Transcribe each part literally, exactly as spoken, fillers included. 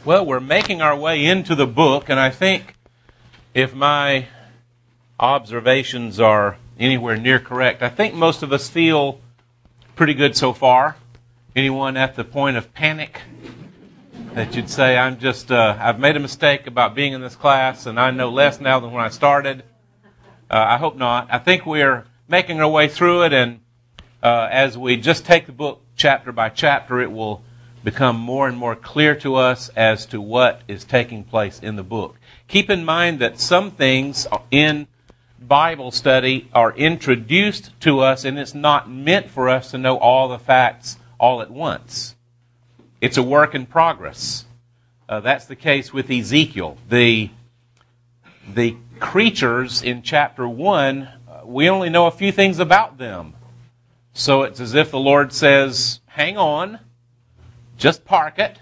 Well, we're making our way into the book, and I think if my observations are anywhere near correct, I think most of us feel pretty good so far. Anyone at the point of panic that you'd say, I'm just, uh, I've made a mistake about being in this class, and I know less now than when I started? Uh, I hope not. I think we're making our way through it, and uh, as we just take the book chapter by chapter, it will become more and more clear to us as to what is taking place in the book. Keep in mind that some things in Bible study are introduced to us, and it's not meant for us to know all the facts all at once. It's a work in progress. Uh, that's the case with Ezekiel. The, the creatures in chapter one, uh, we only know a few things about them. So it's as if the Lord says, hang on, just park it.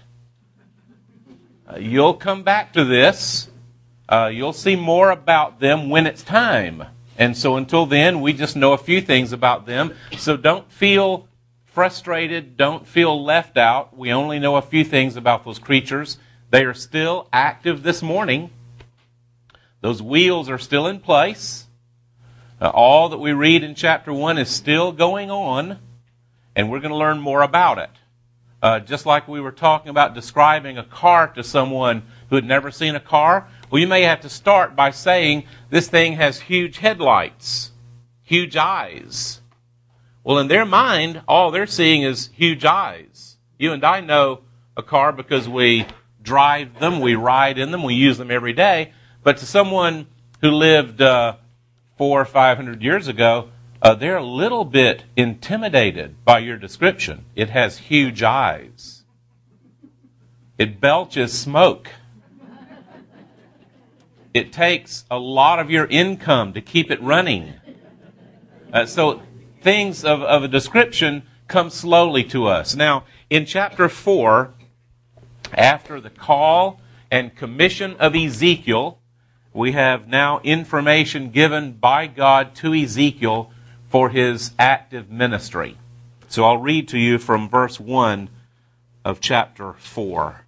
Uh, you'll come back to this. Uh, you'll see more about them when it's time. And so until then, we just know a few things about them. So don't feel frustrated. Don't feel left out. We only know a few things about those creatures. They are still active this morning. Those wheels are still in place. Uh, all that we read in chapter one is still going on. And we're going to learn more about it. Uh, just like we were talking about describing a car to someone who had never seen a car, well, you may have to start by saying this thing has huge headlights, huge eyes. Well, in their mind, all they're seeing is huge eyes. You and I know a car because we drive them, we ride in them, we use them every day. But to someone who lived uh, four or five hundred years ago, Uh, they're a little bit intimidated by your description. It has huge eyes. It belches smoke. It takes a lot of your income to keep it running. Uh, so things of, of a description come slowly to us. Now, in chapter four, after the call and commission of Ezekiel, we have now information given by God to Ezekiel for his active ministry. So I'll read to you from verse one of chapter four.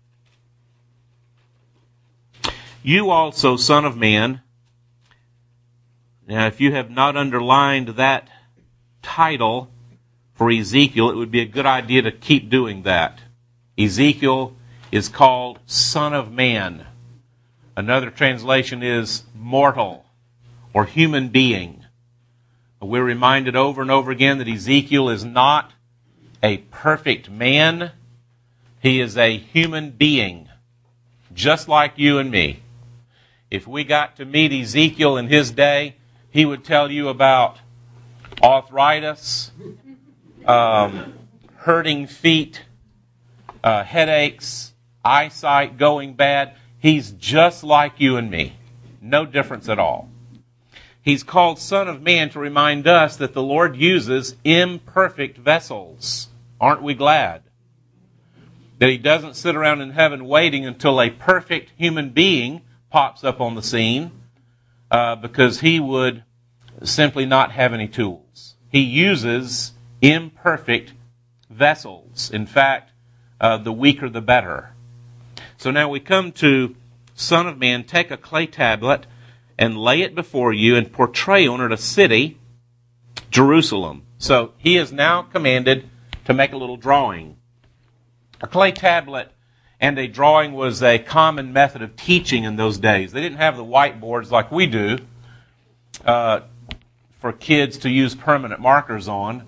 You also, son of man. Now, if you have not underlined that title for Ezekiel, it would be a good idea to keep doing that. Ezekiel is called Son of Man. Another translation is mortal or human being. We're reminded over and over again that Ezekiel is not a perfect man. He is a human being, just like you and me. If we got to meet Ezekiel in his day, he would tell you about arthritis, um, hurting feet, uh, headaches, eyesight going bad. He's just like you and me. No difference at all. He's called Son of Man to remind us that the Lord uses imperfect vessels. Aren't we glad? That he doesn't sit around in heaven waiting until a perfect human being pops up on the scene, uh, because he would simply not have any tools. He uses imperfect vessels. In fact, uh, the weaker the better. So now we come to Son of Man, take a clay tablet and lay it before you and portray on it a city, Jerusalem. So he is now commanded to make a little drawing. A clay tablet and a drawing was a common method of teaching in those days. They didn't have the whiteboards like we do uh, for kids to use permanent markers on.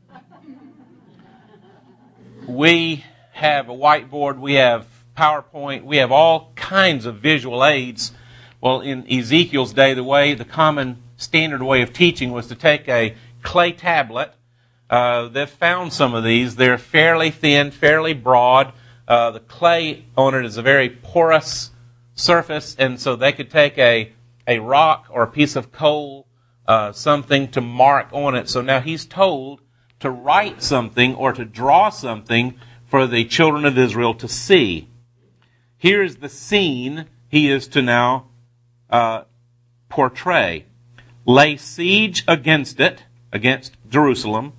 We have a whiteboard, we have PowerPoint, we have all kinds of visual aids. Well, in Ezekiel's day, the way, the common standard way of teaching was to take a clay tablet. Uh, they've found some of these. They're fairly thin, fairly broad. Uh, the clay on it is a very porous surface, and so they could take a, a rock or a piece of coal, uh, something to mark on it. So now he's told to write something or to draw something for the children of Israel to see. Here's the scene he is to now Uh, portray. Lay siege against it, against Jerusalem.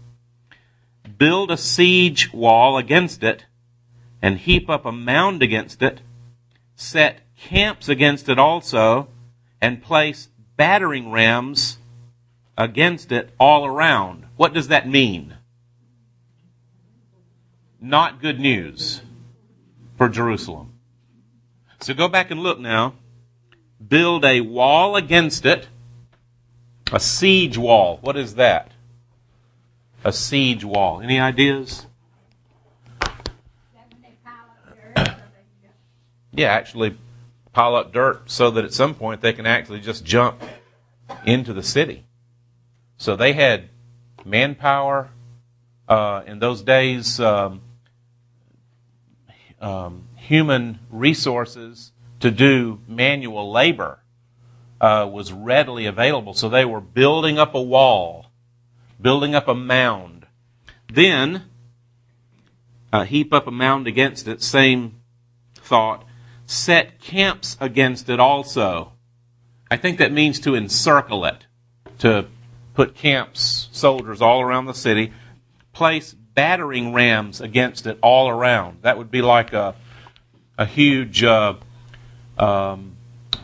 Build a siege wall against it, and heap up a mound against it, set camps against it also, and place battering rams against it all around. What does that mean? Not good news for Jerusalem. So go back and look now. Build a wall against it. A siege wall. What is that? A siege wall. Any ideas? Yeah, actually pile up dirt so that at some point they can actually just jump into the city. So they had manpower uh, in those days, um, um, human resources to do manual labor uh, was readily available. So they were building up a wall, building up a mound. Then uh, heap up a mound against it, same thought. Set camps against it also. I think that means to encircle it, to put camps, soldiers all around the city. Place battering rams against it all around. That would be like a a huge uh, um,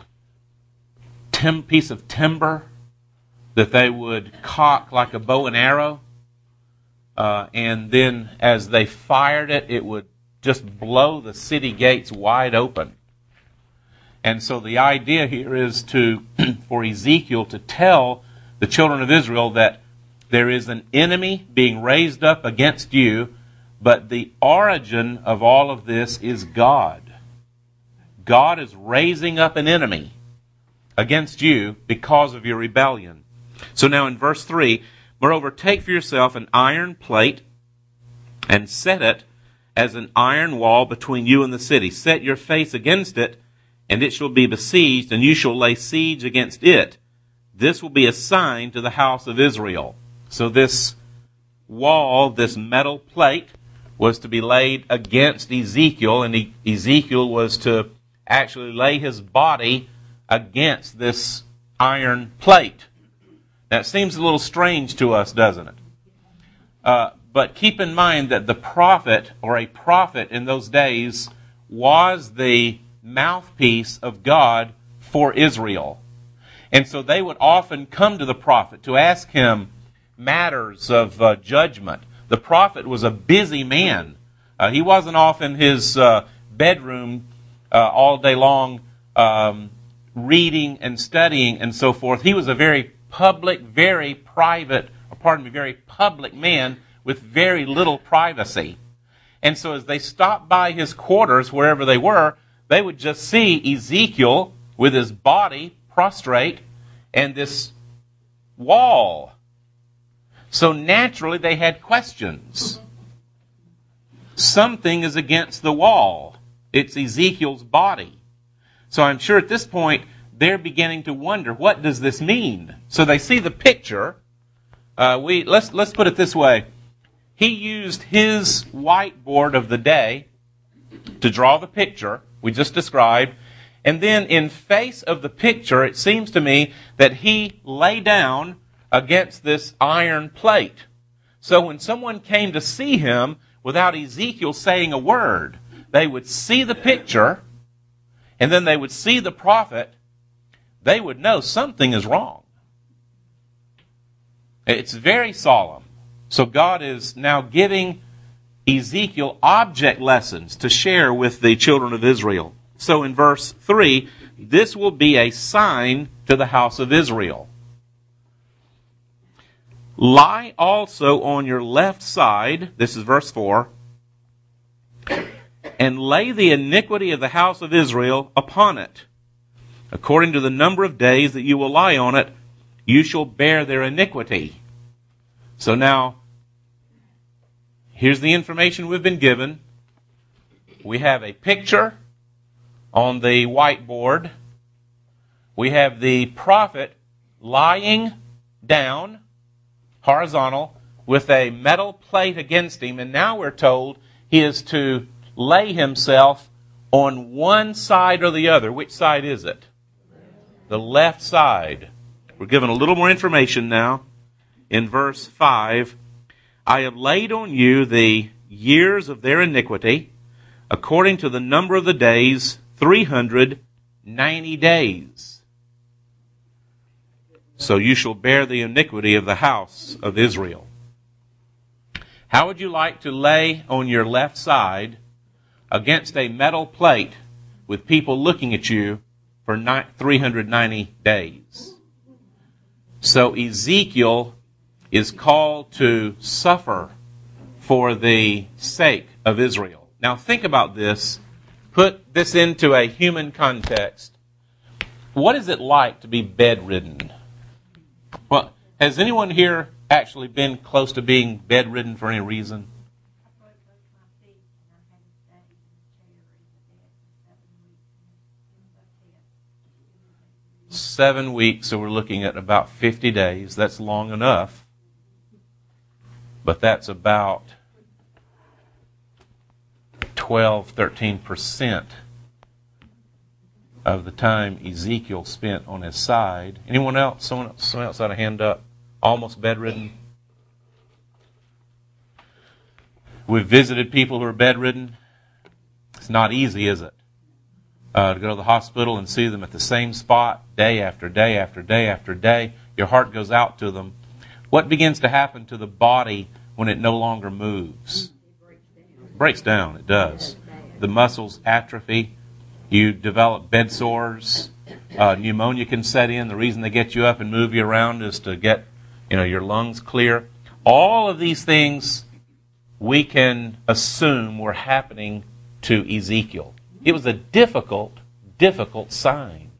tim- piece of timber that they would cock like a bow and arrow. Uh, and then as they fired it, it would just blow the city gates wide open. And so the idea here is to for Ezekiel to tell the children of Israel that there is an enemy being raised up against you, but the origin of all of this is God. God is raising up an enemy against you because of your rebellion. So now in verse three, moreover, take for yourself an iron plate and set it as an iron wall between you and the city. Set your face against it, and it shall be besieged, and you shall lay siege against it. This will be a sign to the house of Israel. So this wall, this metal plate, was to be laid against Ezekiel, and Ezekiel was to actually lay his body against this iron plate. Now, it seems a little strange to us, doesn't it? Uh, but keep in mind that the prophet, or a prophet in those days, was the mouthpiece of God for Israel. And so they would often come to the prophet to ask him matters of uh, judgment. The prophet was a busy man. Uh, he wasn't off in his uh, bedroom uh, all day long um, reading and studying and so forth. He was a very public, very private, or pardon me, very public man with very little privacy. And so as they stopped by his quarters, wherever they were, they would just see Ezekiel with his body prostrate and this wall. So naturally they had questions. Something is against the wall. It's Ezekiel's body. So I'm sure at this point they're beginning to wonder, what does this mean? So they see the picture. Uh, we let's let's put it this way. He used his whiteboard of the day to draw the picture we just described. And then in face of the picture, it seems to me that he lay down against this iron plate. So when someone came to see him without Ezekiel saying a word, they would see the picture, and then they would see the prophet. They would know something is wrong. It's very solemn. So God is now giving Ezekiel object lessons to share with the children of Israel. So in verse three, this will be a sign to the house of Israel. Lie also on your left side, this is verse four, and lay the iniquity of the house of Israel upon it. According to the number of days that you will lie on it, you shall bear their iniquity. So now, here's the information we've been given. We have a picture on the whiteboard. We have the prophet lying down, horizontal, with a metal plate against him, and now we're told he is to lay himself on one side or the other. Which side is it? The left side. We're given a little more information now in verse five. I have laid on you the years of their iniquity, according to the number of the days three hundred ninety days. So you shall bear the iniquity of the house of Israel. How would you like to lay on your left side against a metal plate with people looking at you for three hundred ninety days? So Ezekiel is called to suffer for the sake of Israel. Now think about this. Put this into a human context. What is it like to be bedridden? Well, has anyone here actually been close to being bedridden for any reason? Seven weeks, so we're looking at about fifty days. That's long enough. But that's about twelve, thirteen percent of the time Ezekiel spent on his side. Anyone else? Someone else, someone else had a hand up? Almost bedridden? We've visited people who are bedridden. It's not easy, is it? Uh, to go to the hospital and see them at the same spot day after day after day after day. Your heart goes out to them. What begins to happen to the body when it no longer moves? It breaks down. It does. The muscles atrophy. You develop bed sores. Uh, pneumonia can set in. The reason they get you up and move you around is to get, you know, your lungs clear. All of these things we can assume were happening to Ezekiel. It was a difficult, difficult sign.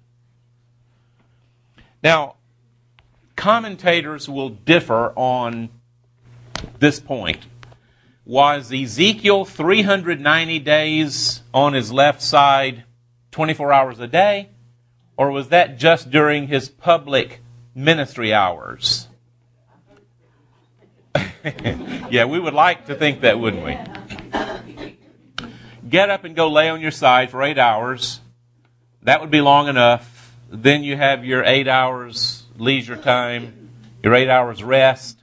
Now, commentators will differ on this point. Was Ezekiel three hundred ninety days on his left side, twenty-four hours a day? Or was that just during his public ministry hours? Yeah, we would like to think that, wouldn't we? Get up and go lay on your side for eight hours. That would be long enough. Then you have your eight hours leisure time, your eight hours rest.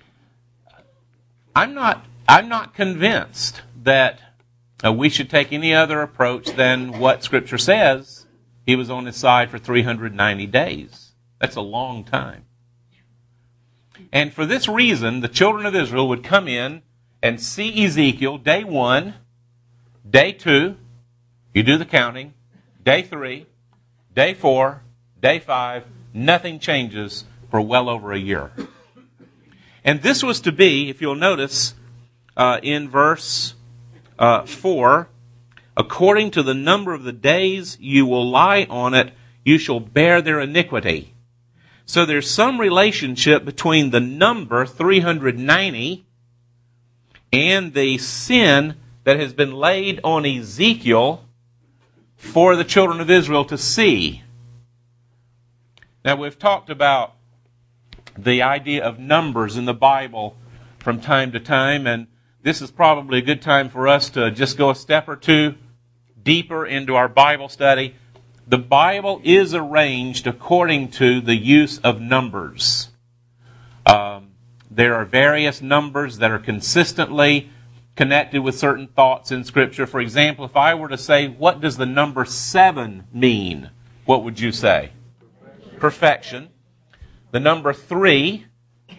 I'm not, I'm not convinced that uh, we should take any other approach than what Scripture says. He was on his side for three hundred ninety days. That's a long time. And for this reason, the children of Israel would come in and see Ezekiel day one, day two, you do the counting, day three, day four, day five, nothing changes for well over a year. And this was to be, if you'll notice, uh, in verse uh, four, according to the number of the days you will lie on it, you shall bear their iniquity. So there's some relationship between the number three hundred ninety and the sin that has been laid on Ezekiel for the children of Israel to see. Now, we've talked about the idea of numbers in the Bible from time to time, and this is probably a good time for us to just go a step or two deeper into our Bible study. The Bible is arranged according to the use of numbers. Um, there are various numbers that are consistently connected with certain thoughts in Scripture. For example, if I were to say, what does the number seven mean? What would you say? Perfection. The number three,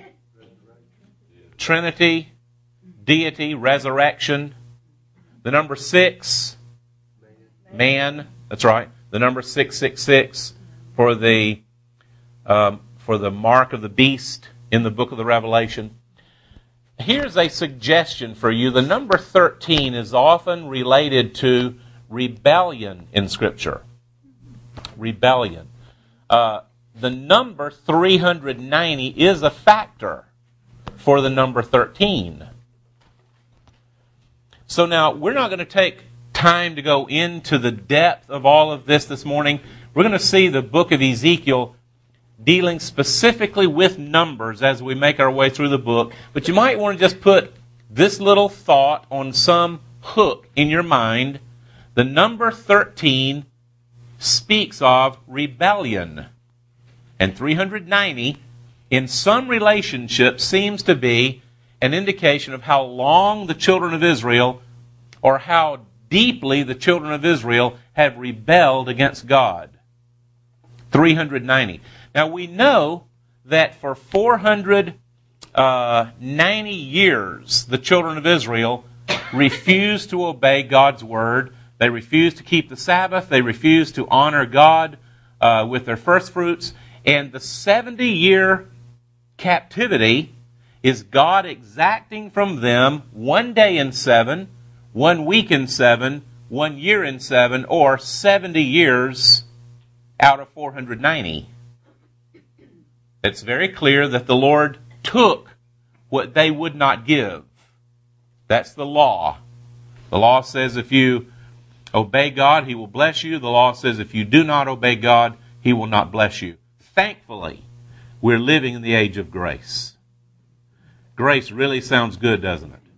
Trinity, deity, resurrection. The number six, man. That's right. The number six six six for the um, for the mark of the beast in the book of the Revelation. Here's a suggestion for you. The number thirteen is often related to rebellion in Scripture. Rebellion. Uh, the number three hundred ninety is a factor for the number thirteen. So now, we're not going to take time to go into the depth of all of this this morning. We're going to see the book of Ezekiel dealing specifically with numbers as we make our way through the book. But you might want to just put this little thought on some hook in your mind. The number thirteen speaks of rebellion. And three hundred ninety, in some relationship, seems to be an indication of how long the children of Israel, or how deeply the children of Israel have rebelled against God. three hundred ninety. Now we know that for four hundred ninety years, the children of Israel refused to obey God's word. They refused to keep the Sabbath. They refused to honor God uh, with their first fruits. And the seventy-year captivity is God exacting from them one day in seven, one week in seven, one year in seven, or seventy years out of four hundred ninety. It's very clear that the Lord took what they would not give. That's the law. The law says if you obey God, He will bless you. The law says if you do not obey God, He will not bless you. Thankfully, we're living in the age of grace. Grace really sounds good, doesn't it?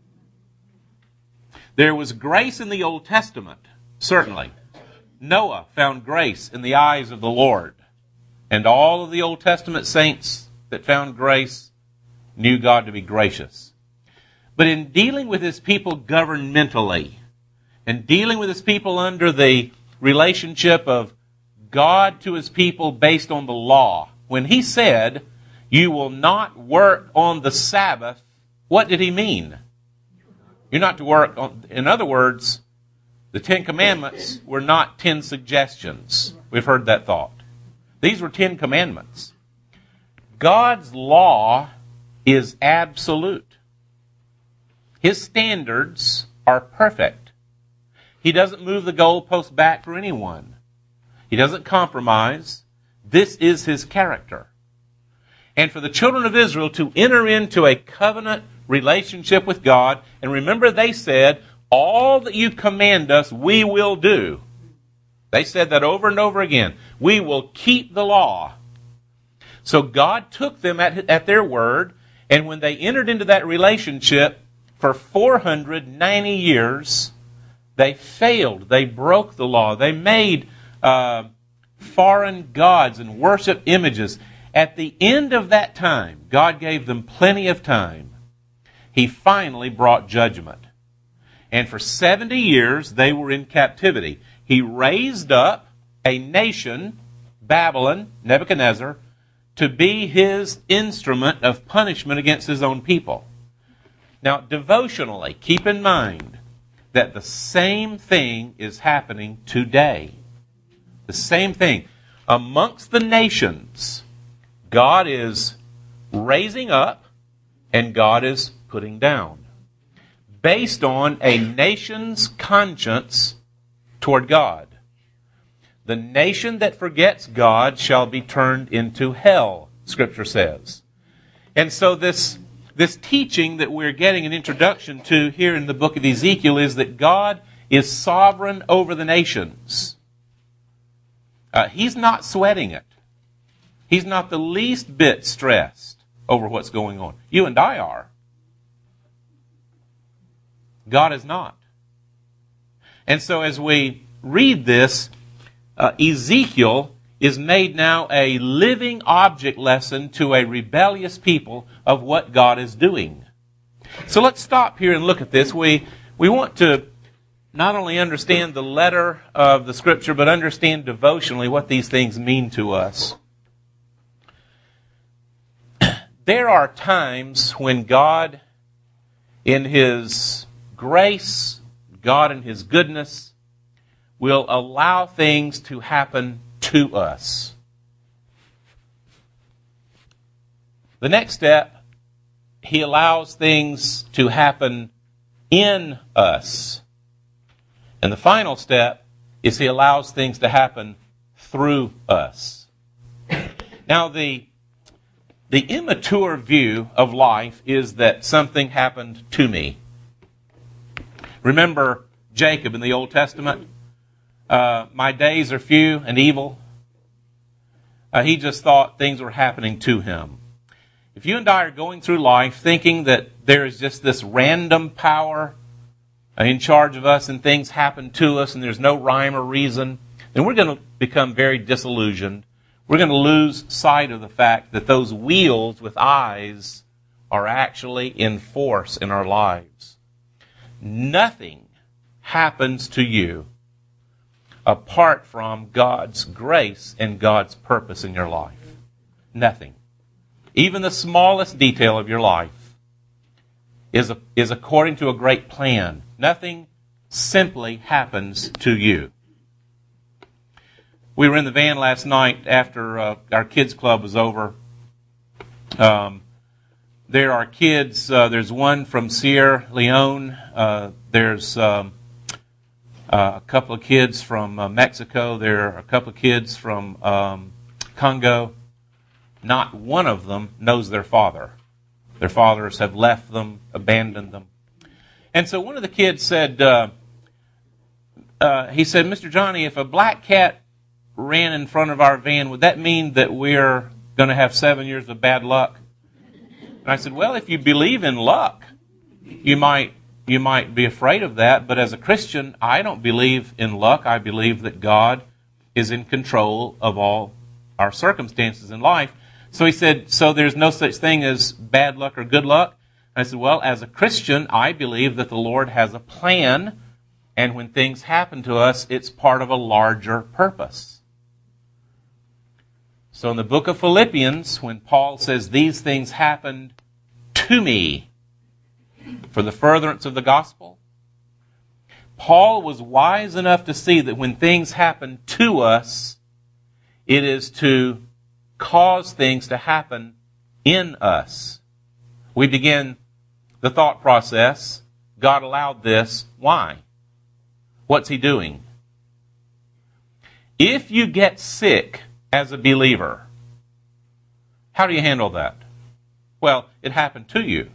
There was grace in the Old Testament, certainly. Noah found grace in the eyes of the Lord. And all of the Old Testament saints that found grace knew God to be gracious. But in dealing with His people governmentally, and dealing with His people under the relationship of God to His people based on the law, when He said, you will not work on the Sabbath, what did He mean? You're not to work on, in other words, the Ten Commandments were not ten suggestions. We've heard that thought. These were Ten Commandments. God's law is absolute. His standards are perfect. He doesn't move the goalpost back for anyone. He doesn't compromise. This is His character. And for the children of Israel to enter into a covenant relationship with God, and remember they said, all that you command us, we will do. They said that over and over again. We will keep the law. So God took them at, at their word, and when they entered into that relationship for four hundred ninety years, they failed. They broke the law. They made uh, foreign gods and worship images. At the end of that time, God gave them plenty of time. He finally brought judgment. And for seventy years, they were in captivity. He raised up a nation, Babylon, Nebuchadnezzar, to be His instrument of punishment against His own people. Now, devotionally, keep in mind that the same thing is happening today. The same thing. Amongst the nations, God is raising up and God is putting down, based on a nation's conscience toward God. The nation that forgets God shall be turned into hell, Scripture says. And so this, this teaching that we're getting an introduction to here in the book of Ezekiel is that God is sovereign over the nations. Uh, he's not sweating it. He's not the least bit stressed over what's going on. You and I are. God is not. And so as we read this, uh, Ezekiel is made now a living object lesson to a rebellious people of what God is doing. So let's stop here and look at this. We, we want to not only understand the letter of the Scripture, but understand devotionally what these things mean to us. There are times when God, in His grace, God in His goodness, will allow things to happen to us. The next step, He allows things to happen in us. And the final step is He allows things to happen through us. Now, the The immature view of life is that something happened to me. Remember Jacob in the Old Testament? Uh, my days are few and evil. Uh, he just thought things were happening to him. If you and I are going through life thinking that there is just this random power in charge of us and things happen to us and there's no rhyme or reason, then we're going to become very disillusioned. We're going to lose sight of the fact that those wheels with eyes are actually in force in our lives. Nothing happens to you apart from God's grace and God's purpose in your life. Nothing. Even the smallest detail of your life is, a, is according to a great plan. Nothing simply happens to you. We were in the van last night after uh, our kids' club was over. Um, there are kids. Uh, there's one from Sierra Leone. Uh, there's um, uh, a couple of kids from uh, Mexico. There are a couple of kids from um, Congo. Not one of them knows their father. Their fathers have left them, abandoned them. And so one of the kids said, uh, uh, he said, Mister Johnny, if a black cat ran in front of our van, would that mean that we're going to have seven years of bad luck? And I said, well, if you believe in luck, you might you might be afraid of that. But as a Christian, I don't believe in luck. I believe that God is in control of all our circumstances in life. So he said, so there's no such thing as bad luck or good luck? And I said, well, as a Christian, I believe that the Lord has a plan, and when things happen to us, it's part of a larger purpose. So in the book of Philippians, when Paul says these things happened to me for the furtherance of the gospel, Paul was wise enough to see that when things happen to us, it is to cause things to happen in us. We begin the thought process, God allowed this. Why? What's He doing? If you get sick as a believer, how do you handle that? Well, it happened to you.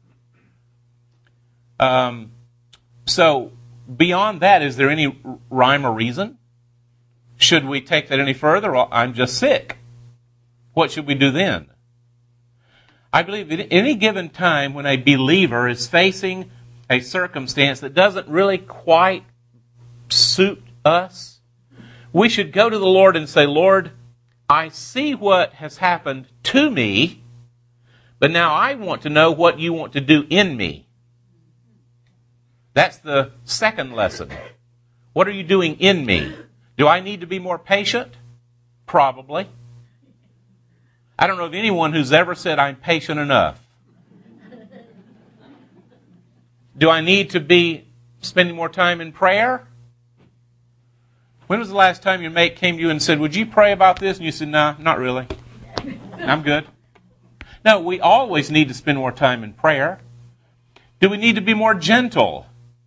Um, so, beyond that, is there any rhyme or reason? Should we take that any further? Well, I'm just sick. What should we do then? I believe at any given time when a believer is facing a circumstance that doesn't really quite suit us, we should go to the Lord and say, Lord, I see what has happened to me, but now I want to know what you want to do in me. That's the second lesson. What are you doing in me? Do I need to be more patient? Probably. I don't know of anyone who's ever said, I'm patient enough. Do I need to be spending more time in prayer? When was the last time your mate came to you and said, would you pray about this? And you said, no, not really. I'm good. No, we always need to spend more time in prayer. Do we need to be more gentle?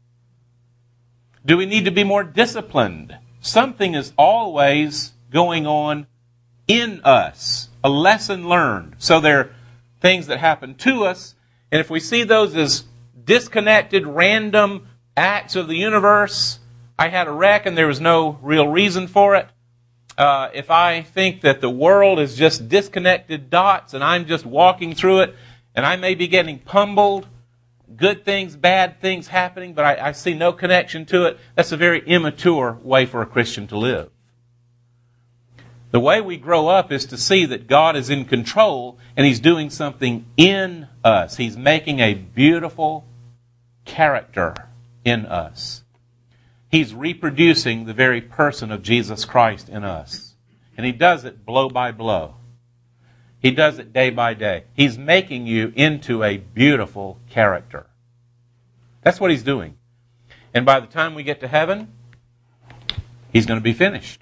Do we need to be more disciplined? Something is always going on in us. A lesson learned. So there are things that happen to us, and if we see those as disconnected, random acts of the universe, I had a wreck and there was no real reason for it. Uh, if I think that the world is just disconnected dots and I'm just walking through it and I may be getting pummeled, good things, bad things happening, but I, I see no connection to it, that's a very immature way for a Christian to live. The way we grow up is to see that God is in control and He's doing something in us. He's making a beautiful character in us. He's reproducing the very person of Jesus Christ in us. And He does it blow by blow. He does it day by day. He's making you into a beautiful character. That's what He's doing. And by the time we get to heaven, He's going to be finished.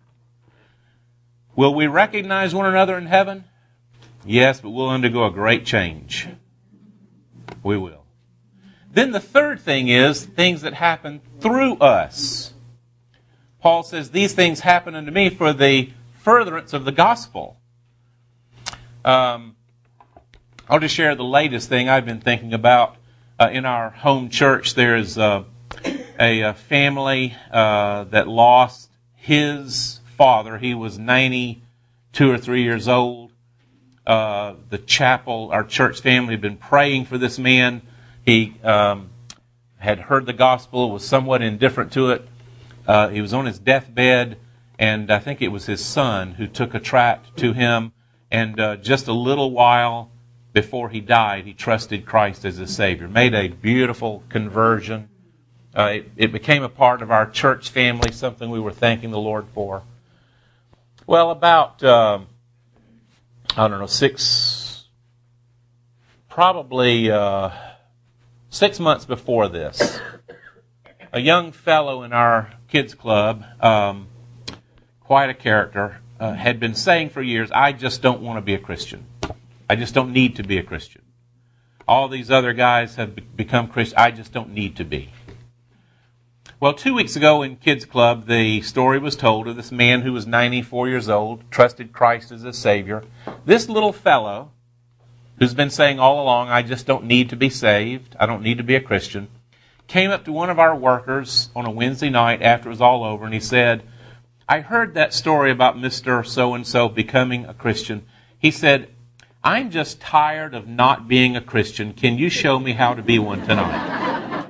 Will we recognize one another in heaven? Yes, but we'll undergo a great change. We will. Then the third thing is things that happen through us. Paul says, these things happen unto me for the furtherance of the gospel. Um, I'll just share the latest thing I've been thinking about. Uh, in our home church, there's uh, a, a family uh, that lost his father. He was ninety-two or three years old. Uh, the chapel, our church family, had been praying for this man. He um, had heard the gospel, was somewhat indifferent to it. Uh, he was on his deathbed, and I think it was his son who took a tract to him. And uh, just a little while before he died, he trusted Christ as his Savior. Made a beautiful conversion. Uh, it, it became a part of our church family, something we were thanking the Lord for. Well, about, um, I don't know, six, probably uh, six months before this, a young fellow in our kids club, um, quite a character, uh, had been saying for years, I just don't want to be a Christian. I just don't need to be a Christian. All these other guys have be- become Christians. I just don't need to be. Well, two weeks ago in Kids Club, the story was told of this man who was ninety-four years old, trusted Christ as his Savior. This little fellow, who's been saying all along, I just don't need to be saved, I don't need to be a Christian, came up to one of our workers on a Wednesday night after it was all over, and he said, I heard that story about Mister So-and-so becoming a Christian. He said, I'm just tired of not being a Christian. Can you show me how to be one tonight?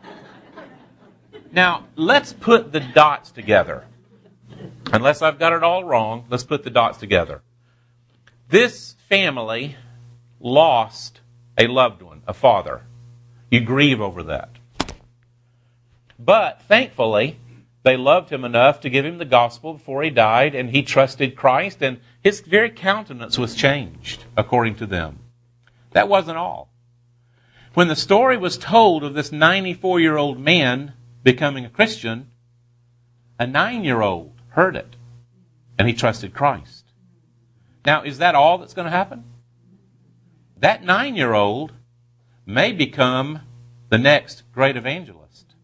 Now, let's put the dots together. Unless I've got it all wrong, let's put the dots together. This family lost a loved one, a father. You grieve over that. But, thankfully, they loved him enough to give him the gospel before he died, and he trusted Christ, and his very countenance was changed, according to them. That wasn't all. When the story was told of this ninety-four-year-old man becoming a Christian, a nine-year-old heard it, and he trusted Christ. Now, is that all that's going to happen? That nine-year-old may become the next great evangelist.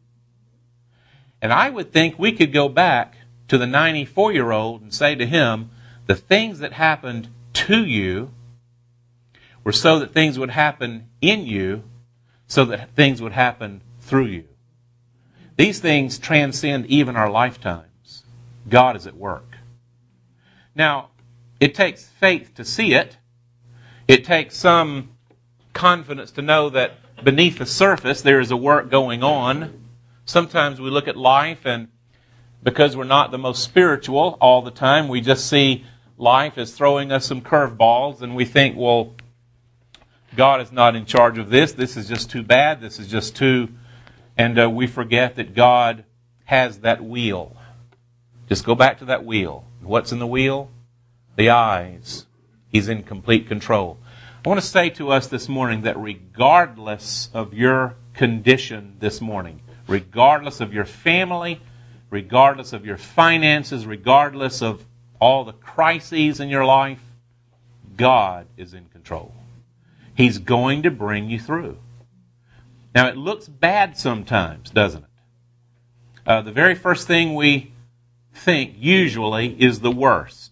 And I would think we could go back to the ninety-four-year-old and say to him, the things that happened to you were so that things would happen in you, so that things would happen through you. These things transcend even our lifetimes. God is at work. Now, it takes faith to see it. It takes some confidence to know that beneath the surface there is a work going on. Sometimes we look at life, and because we're not the most spiritual all the time, we just see life as throwing us some curveballs, and we think, well, God is not in charge of this. This is just too bad. This is just too... And uh, we forget that God has that wheel. Just go back to that wheel. What's in the wheel? The eyes. He's in complete control. I want to say to us this morning that regardless of your condition this morning, regardless of your family, regardless of your finances, regardless of all the crises in your life, God is in control. He's going to bring you through. Now, it looks bad sometimes, doesn't it? Uh, the very first thing we think usually is the worst.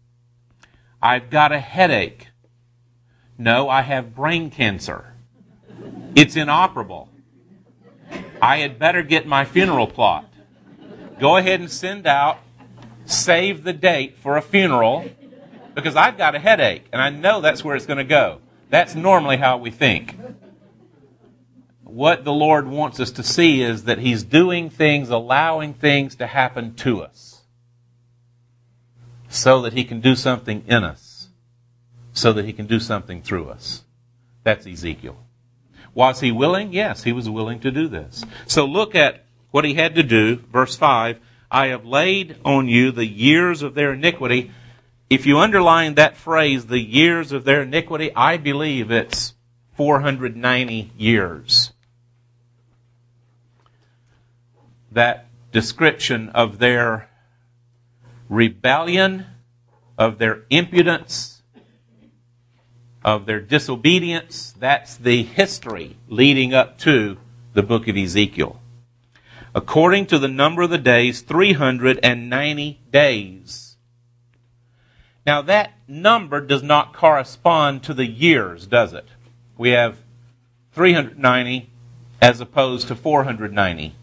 I've got a headache. No, I have brain cancer. It's inoperable. I had better get my funeral plot. Go ahead and send out, save the date for a funeral, because I've got a headache, and I know that's where it's going to go. That's normally how we think. What the Lord wants us to see is that He's doing things, allowing things to happen to us, so that He can do something in us, so that He can do something through us. That's Ezekiel. Was he willing? Yes, he was willing to do this. So look at what he had to do. Verse five, I have laid on you the years of their iniquity. If you underline that phrase, the years of their iniquity, I believe it's four hundred ninety years. That description of their rebellion, of their impudence, of their disobedience, that's the history leading up to the book of Ezekiel. According to the number of the days, three hundred ninety days. Now that number does not correspond to the years, does it? We have three hundred ninety as opposed to four hundred ninety.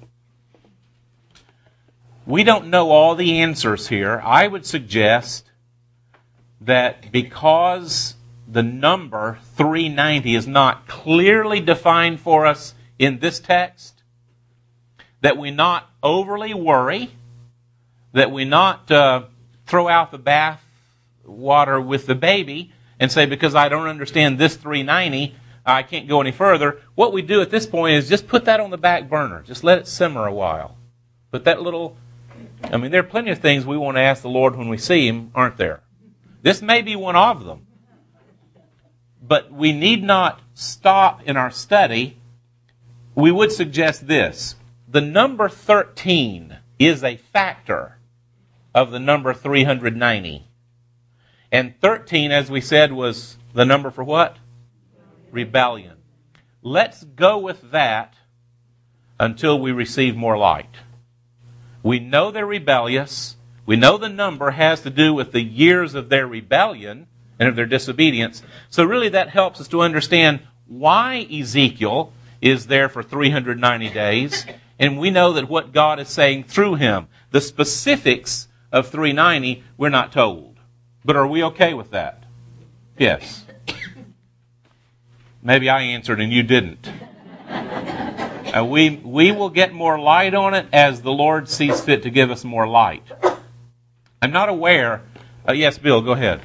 We don't know all the answers here. I would suggest that because the number three hundred ninety is not clearly defined for us in this text, that we not overly worry, that we not uh, throw out the bath water with the baby and say, because I don't understand this three hundred ninety, I can't go any further. What we do at this point is just put that on the back burner. Just let it simmer a while. But that little, I mean, there are plenty of things we want to ask the Lord when we see Him, aren't there? This may be one of them. But we need not stop in our study. We would suggest this. The number thirteen is a factor of the number three hundred ninety. And thirteen, as we said, was the number for what? Rebellion. Let's go with that until we receive more light. We know they're rebellious. We know the number has to do with the years of their rebellion and of their disobedience. So really that helps us to understand why Ezekiel is there for three hundred ninety days. And we know that what God is saying through him. The specifics of three ninety, we're not told. But are we okay with that? Yes. Maybe I answered and you didn't. Uh, we, we will get more light on it as the Lord sees fit to give us more light. I'm not aware. Uh, yes, Bill, go ahead.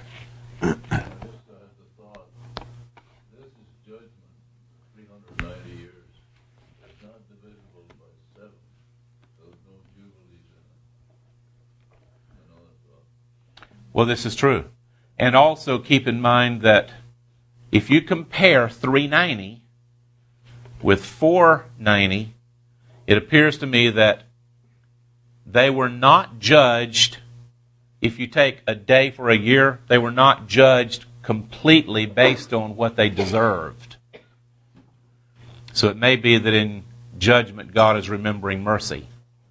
Well, this is true. And also keep in mind that if you compare three ninety with four ninety, it appears to me that they were not judged, if you take a day for a year, they were not judged completely based on what they deserved. So it may be that in judgment God is remembering mercy.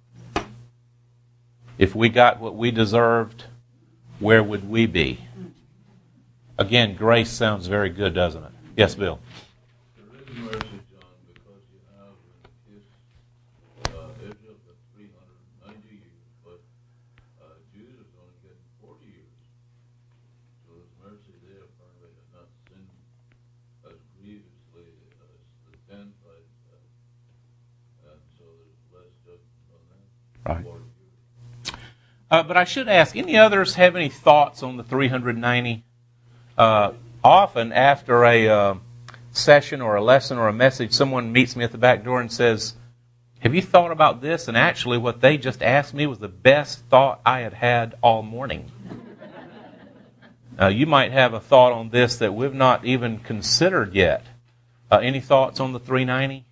If we got what we deserved, where would we be? Again, grace sounds very good, doesn't it? Yes, Bill. There is mercy, John, because you have in his uh, Israel for three hundred ninety years, but uh, Judah is only getting forty years. So there's mercy there. Apparently, they're not sinned as grievously as the ten tribes have, and so there's less judgment on them. Right. Uh, but I should ask, any others have any thoughts on the three hundred ninety? Uh, often after a uh, session or a lesson or a message, someone meets me at the back door and says, have you thought about this? And actually what they just asked me was the best thought I had had all morning. Uh, you might have a thought on this that we've not even considered yet. Uh, any thoughts on the three ninety?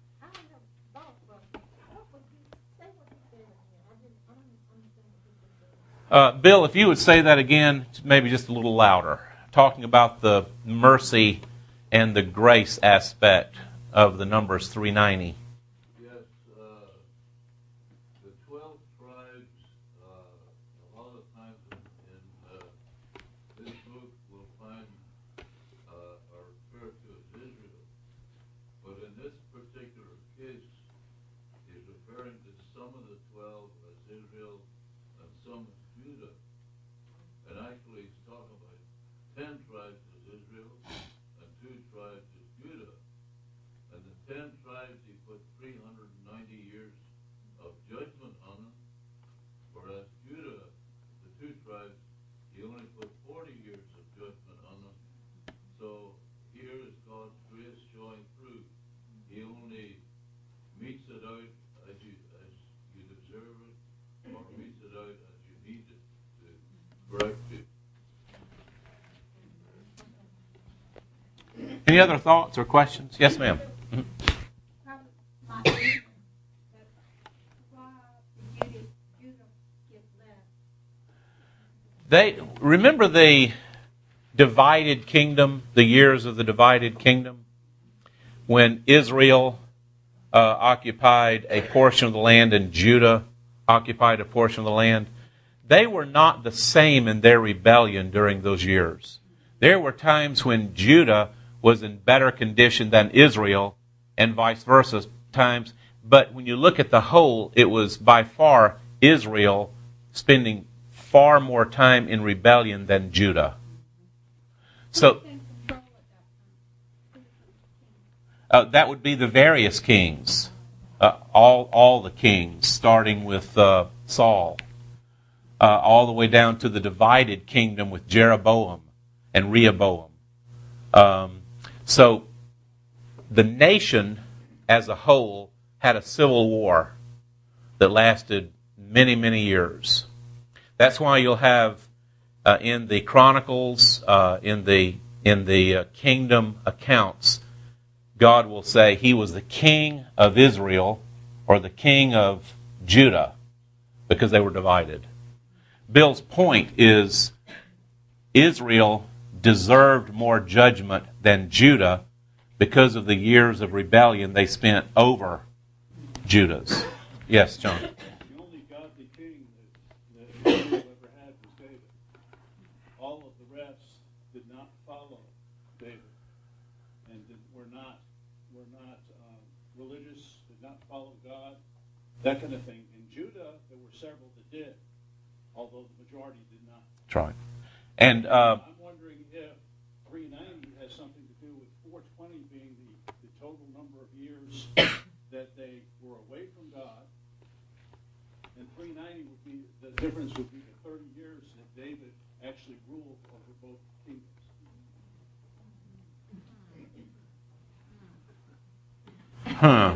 Uh, Bill, if you would say that again, maybe just a little louder. Talking about the mercy and the grace aspect of the numbers three ninety. Yes, uh, the twelve tribes, uh, a lot of times in, in uh, this book we'll find uh, are referred to as Israel. But in this particular case, he's referring to some of the twelve as Israel and some as Judah. And actually he's talking about ten tribes as Israel and two tribes as Judah. And the ten tribes he put three hundred ninety years of judgment on them, whereas Judah, the two tribes, he only put forty years of judgment on them. So here is God's grace showing through. He only meets it out as you as you deserve it, or meets it out as you need it to correct you. Any other thoughts or questions? Yes, ma'am. They remember the divided kingdom, the years of the divided kingdom, when Israel uh, occupied a portion of the land and Judah occupied a portion of the land. They were not the same in their rebellion during those years. There were times when Judah was in better condition than Israel, and vice versa times. But when you look at the whole, it was by far Israel spending far more time in rebellion than Judah. So uh, that would be the various kings, uh, all all the kings, starting with uh, Saul, uh, all the way down to the divided kingdom with Jeroboam and Rehoboam. Um, So the nation as a whole had a civil war that lasted many, many years. That's why you'll have uh, in the Chronicles, uh, in the in the uh, kingdom accounts, God will say he was the king of Israel or the king of Judah because they were divided. Bill's point is Israel deserved more judgment than Judah because of the years of rebellion they spent over Judah's. Yes, John. The only godly king that, that Israel ever had was David. All of the rest did not follow David, and did, were not were not um, religious, did not follow God, that kind of thing. In Judah, there were several that did, although the majority did not. That's right. And uh, I'm wondering if three ninety has something to do with four twenty being the, the total number of years that they were away from God. And three ninety would be, the difference would be the thirty years that David actually ruled over both kingdoms. huh.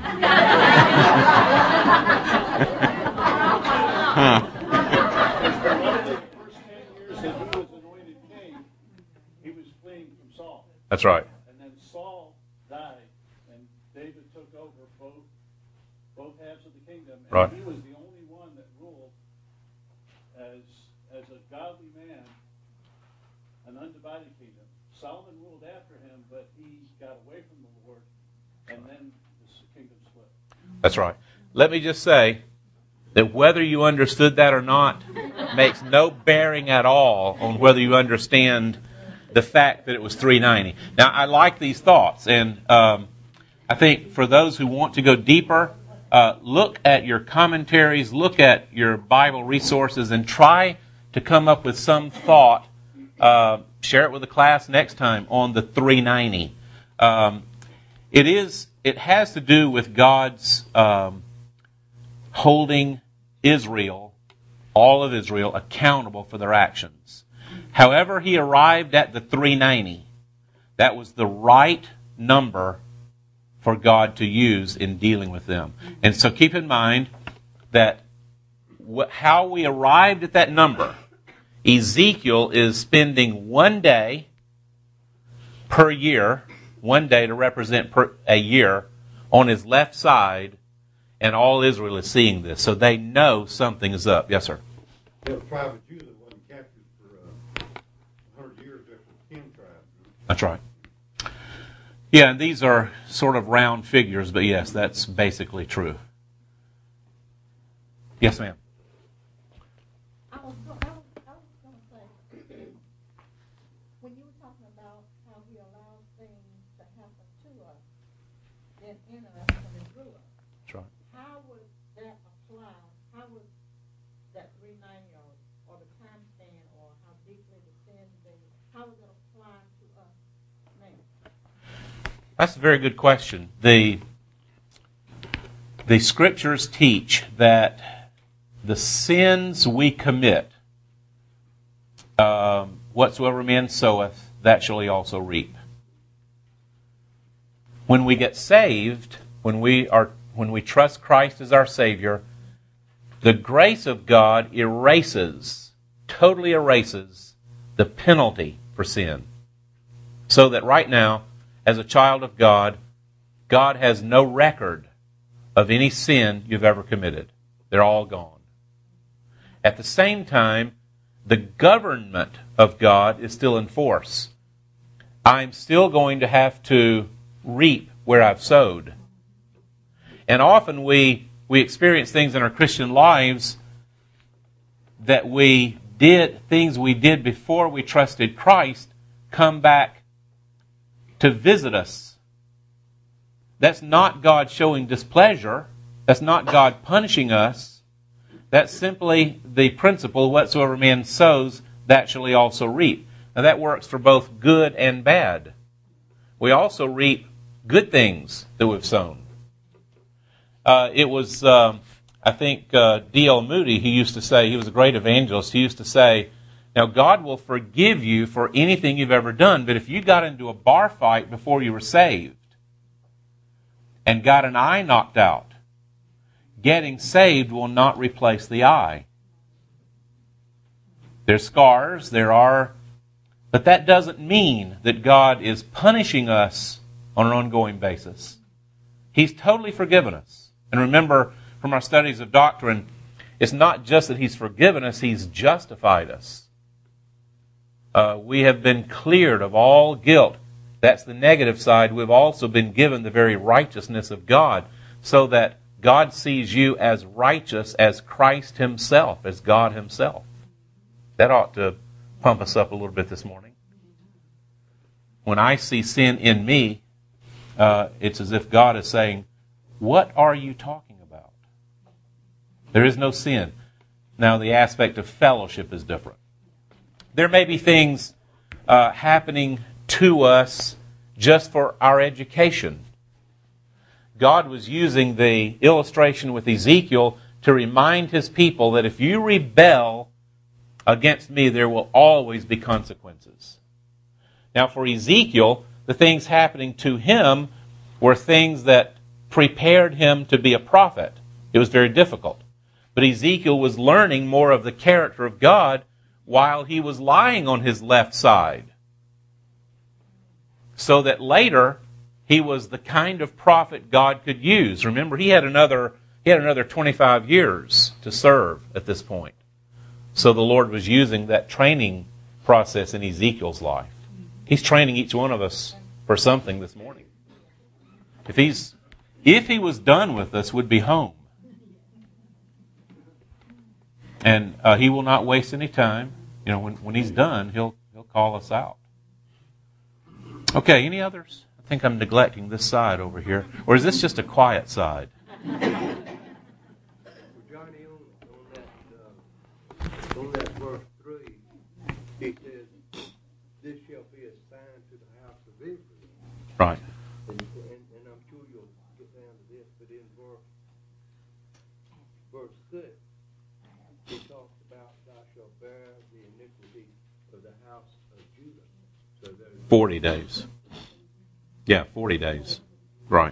huh. Probably the first ten years that he was anointed king, he was fleeing from Saul. That's right. And then Saul died, and David took over both both halves of the kingdom, and Right. he was the only one that ruled as as a godly man, an undivided kingdom. Solomon ruled after him, but he got away from the Lord, and then the kingdom split. That's right. Let me just say that whether you understood that or not makes no bearing at all on whether you understand the fact that it was three ninety. Now, I like these thoughts, and um, I think for those who want to go deeper, uh, look at your commentaries, look at your Bible resources, and try to come up with some thought. Uh, share it with the class next time on the three ninety. Um, it is. It has to do with God's um, holding Israel, all of Israel, accountable for their actions. However he arrived at the three ninety, that was the right number for God to use in dealing with them. And so keep in mind that wh- how we arrived at that number, Ezekiel is spending one day per year, one day to represent per, a year, on his left side, and all Israel is seeing this. So they know something is up. Yes, sir? The tribe of Judah wasn't captured for uh, one hundred years after the ten tribes. That's right. Yeah, and these are sort of round figures, but yes, that's basically true. Yes, ma'am. I was, go- I was, I was going to say, when you were talking about how he allows things to happen to us, then in us and through us, That's right. how would that apply? How would that three ninety or, or the time span or how deeply the sins they, how would that apply to us now? That's a very good question. The the scriptures teach that the sins we commit, um, whatsoever man soweth, that shall he also reap. When we get saved, when we are when we trust Christ as our Savior, the grace of God erases, totally erases the penalty for sin. So that right now, as a child of God, God has no record of any sin you've ever committed. They're all gone. At the same time, the government of God is still in force. I'm still going to have to reap where I've sowed. And often we, we experience things in our Christian lives that we did, things we did before we trusted Christ, come back to visit us. That's not God showing displeasure. That's not God punishing us. That's simply the principle, whatsoever man sows, that shall he also reap. Now that works for both good and bad. We also reap good things that we've sown. Uh, it was, um, I think, uh, D L Moody, he used to say, he was a great evangelist, he used to say, now God will forgive you for anything you've ever done, but if you got into a bar fight before you were saved, and got an eye knocked out. Getting saved will not replace the eye. There's scars, there are, but that doesn't mean that God is punishing us on an ongoing basis. He's totally forgiven us. And remember, from our studies of doctrine, it's not just that He's forgiven us, He's justified us. Uh, we have been cleared of all guilt. That's the negative side. We've also been given the very righteousness of God, so that God sees you as righteous as Christ Himself, as God Himself. That ought to pump us up a little bit this morning. When I see sin in me, uh, it's as if God is saying, what are you talking about? There is no sin. Now, the aspect of fellowship is different. There may be things uh, happening to us just for our education. God was using the illustration with Ezekiel to remind His people that if you rebel against me, there will always be consequences. Now, for Ezekiel, the things happening to him were things that prepared him to be a prophet. It was very difficult. But Ezekiel was learning more of the character of God while he was lying on his left side, so that later he was the kind of prophet God could use. Remember, he had another he had another twenty-five years to serve at this point. So the Lord was using that training process in Ezekiel's life. He's training each one of us for something this morning. If he's if he was done with us, we'd be home. And uh, he will not waste any time. You know, when, when he's done, he'll he'll call us out. Okay, any others? I think I'm neglecting this side over here. Or is this just a quiet side? Johnny, on, on that, uh, on that verse three, he says, "This shall be a sign to the house of Israel." Right. And, and, and I'm sure you'll get down to this, but in verse, verse six, he talks about, "Thou shalt bear the iniquity of the house of Judah." So there's Forty days. Yeah, forty days. Right.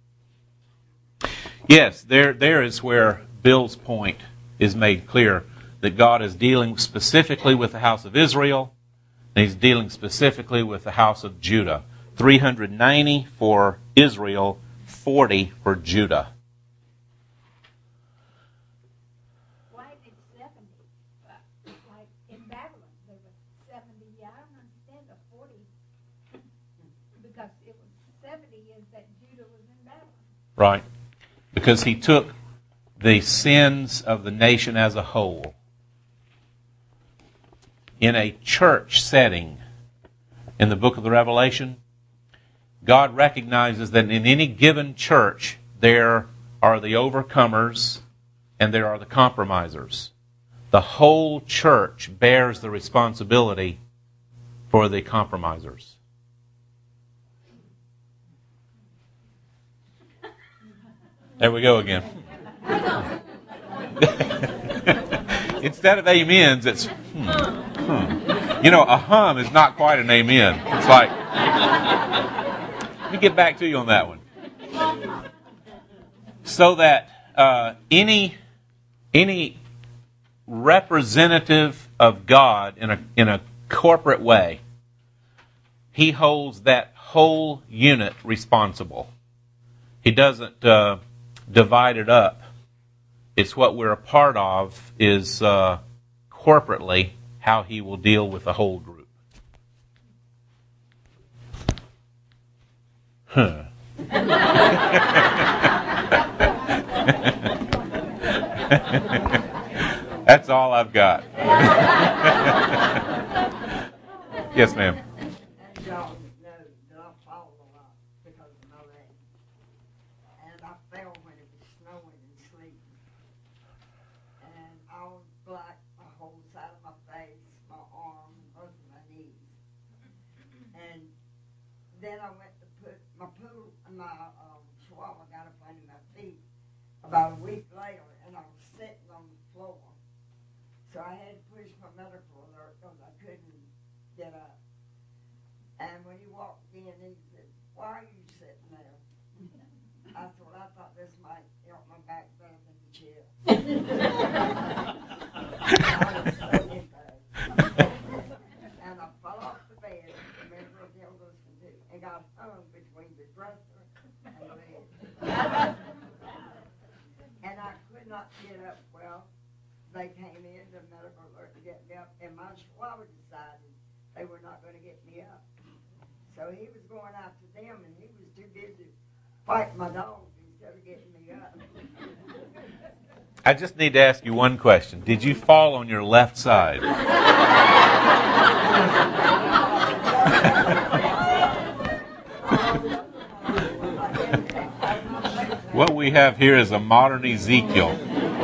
Yes, there there is where Bill's point is made clear, that God is dealing specifically with the house of Israel, and He's dealing specifically with the house of Judah. three hundred ninety for Israel, forty for Judah. Why did seventy? Like in Babylon, there were seventy. Yeah, I don't understand the forty. Because it was seventy years that Judah was in Babylon. Right. Because He took the sins of the nation as a whole. In a church setting, in the book of the Revelation, God recognizes that in any given church, there are the overcomers and there are the compromisers. The whole church bears the responsibility for the compromisers. There we go again. Instead of amens, it's hmm, hmm. You know, a hum is not quite an amen. It's like, let me get back to you on that one. So that uh, any any representative of God in a in a corporate way, he holds that whole unit responsible. He doesn't uh, divide it up. It's what we're a part of is uh, corporately how he will deal with the whole group. Huh. That's all I've got. Yes, ma'am. And y'all know that I fall a lot because of my leg. And I fell when it was snowing and sleeting. And I was black, my whole side of my face, my arm, and both of my knees. And then I went to put my pool, my um, chihuahua got up under my feet about a week later, and I was sitting on the floor. So I had to push my medical alert because I couldn't get up. And when he walked in, he said, "Why are you sitting there?" I thought, I thought this might help my back better than the chair. I was so embarrassed. And I fell off the bed, remember what the elders can do, and got hung between the dresser and the bed. And I could not get up. Well, they came in, the medical alert to get me up, and my swabber decided they were not going to get me up. So he was going after them, and he was too busy fighting my dog instead of getting me up. I just need to ask you one question. Did you fall on your left side? What we have here is a modern Ezekiel.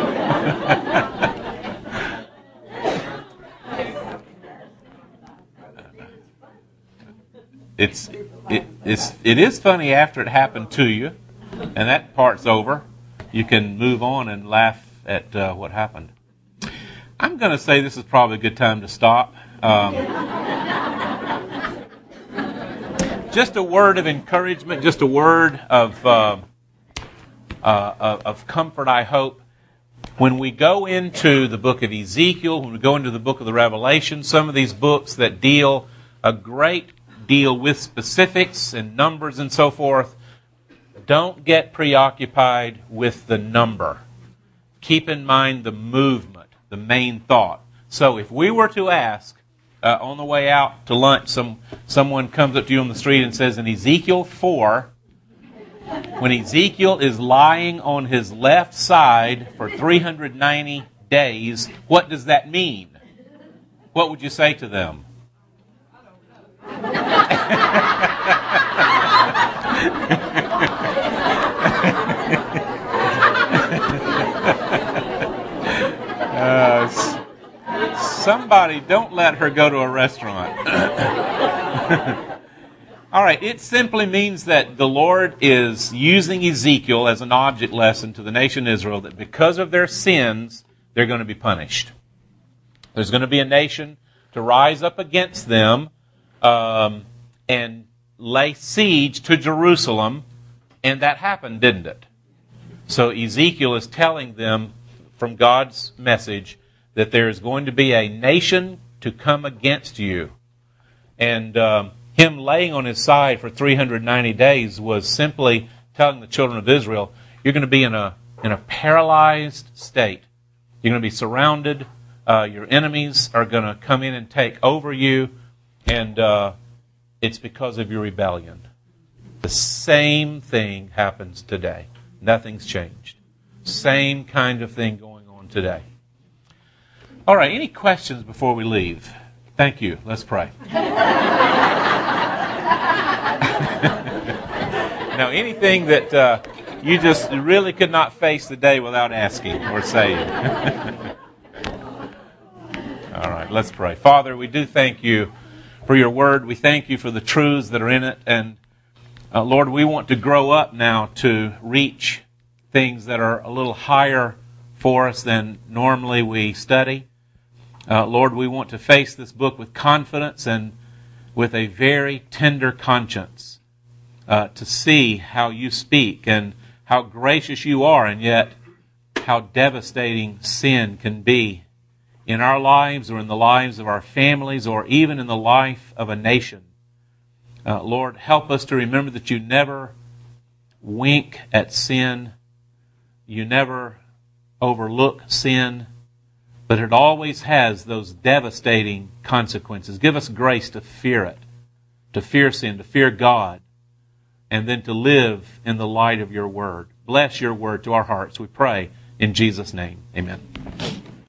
It's it, it's it is funny after it happened to you, and that part's over. You can move on and laugh at uh, what happened. I'm going to say this is probably a good time to stop. Um, just a word of encouragement, just a word of uh, uh, of comfort, I hope. When we go into the book of Ezekiel, when we go into the book of the Revelation, some of these books that deal a great deal with specifics and numbers and so forth, don't get preoccupied with the number. Keep in mind the movement, the main thought. So if we were to ask, uh, on the way out to lunch, some someone comes up to you on the street and says, in Ezekiel four, when Ezekiel is lying on his left side for three hundred ninety days, what does that mean? What would you say to them? uh, somebody, don't let her go to a restaurant. All right, it simply means that the Lord is using Ezekiel as an object lesson to the nation Israel, that because of their sins, they're going to be punished. There's going to be a nation to rise up against them um, and lay siege to Jerusalem, and that happened, didn't it? So Ezekiel is telling them from God's message that there is going to be a nation to come against you. And um, him laying on his side for three hundred ninety days was simply telling the children of Israel, you're going to be in a in a paralyzed state. You're going to be surrounded. Uh, your enemies are going to come in and take over you. And uh, it's because of your rebellion. The same thing happens today. Nothing's changed. Same kind of thing going on today. All right, any questions before we leave? Thank you. Let's pray. Now, anything that uh, you just really could not face the day without asking or saying. All right, let's pray. Father, we do thank you for your word. We thank you for the truths that are in it. And uh, Lord, we want to grow up now to reach things that are a little higher for us than normally we study. Uh, Lord, we want to face this book with confidence and with a very tender conscience uh, to see how you speak and how gracious you are, and yet how devastating sin can be in our lives or in the lives of our families or even in the life of a nation. Uh, Lord, help us to remember that you never wink at sin. You never overlook sin, but it always has those devastating consequences. Give us grace to fear it, to fear sin, to fear God, and then to live in the light of your word. Bless your word to our hearts, we pray in Jesus' name. Amen.